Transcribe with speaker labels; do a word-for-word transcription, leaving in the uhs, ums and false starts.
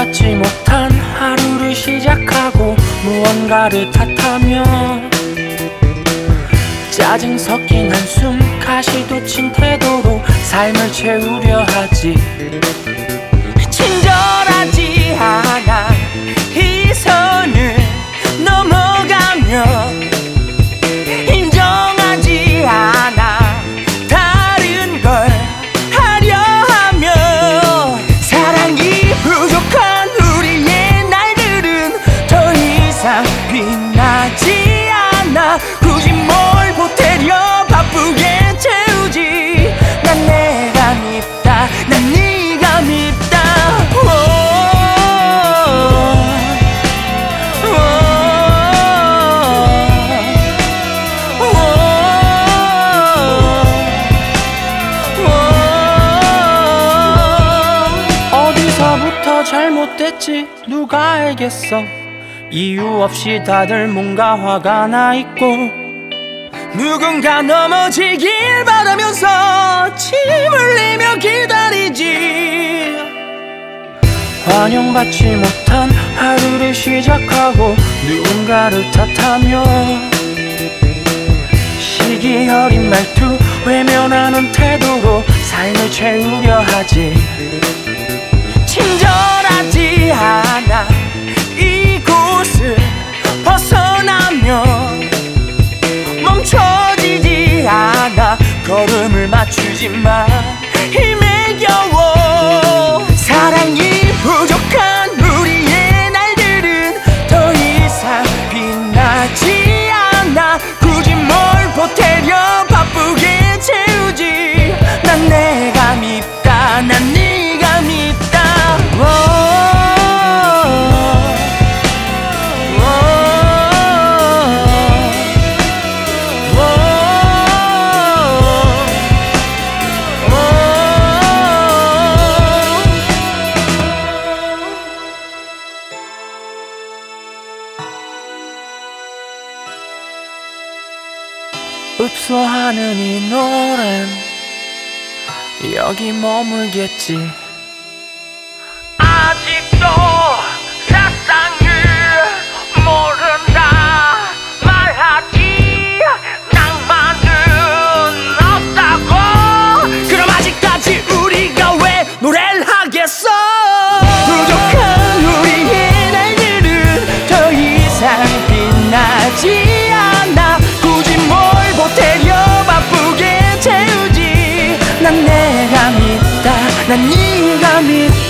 Speaker 1: 받지 못한 하루를 시작하고 무언가를 탓하며 짜증 섞인 한숨 가시도 친 태도로 삶을 채우려 하지. 친절하지 않아 이 선을 넘어가며 인정하지 않아 다른 걸 하려 하며 사랑이 부족한 우리의 날들은 더 이상 빛나지 않아. 굳이 뭘 보태려 바쁘게 채우지. 난 내가 밉다 난 네가 밉다. 어디서부터 잘못됐지 누가 알겠어. 이유 없이 다들 뭔가 화가 나 있고 누군가 넘어지길 바라면서 침 흘리며 기다리지. 환영받지 못한 하루를 시작하고 누군가를 탓하며 시기 어린 말투 외면하는 태도로 삶을 채우려 하지. 친절하지 않아 이곳을 벗어나며 멈춰지지 않아 걸음을 맞추지만 힘에 겨워. 사랑이 부족한 우리의 날들은 더 이상 빛나지 않아. 굳이 뭘 보태려 바쁘게 채우지. 난 내가 밉다 난 네가 밉다. 읍소하는 이 노래는 여기 머물겠지. 아직도 세상을 모른다 말하지. 낭만은 없다고. 그럼 아직까지 우리가 왜 노래를 하겠어. 부족한 우리의 날들은 더 이상 빛나지 않아. 굳이 뭘 보태려 바쁘게 채우지. 난 내가 밉다 난 네가 밉다.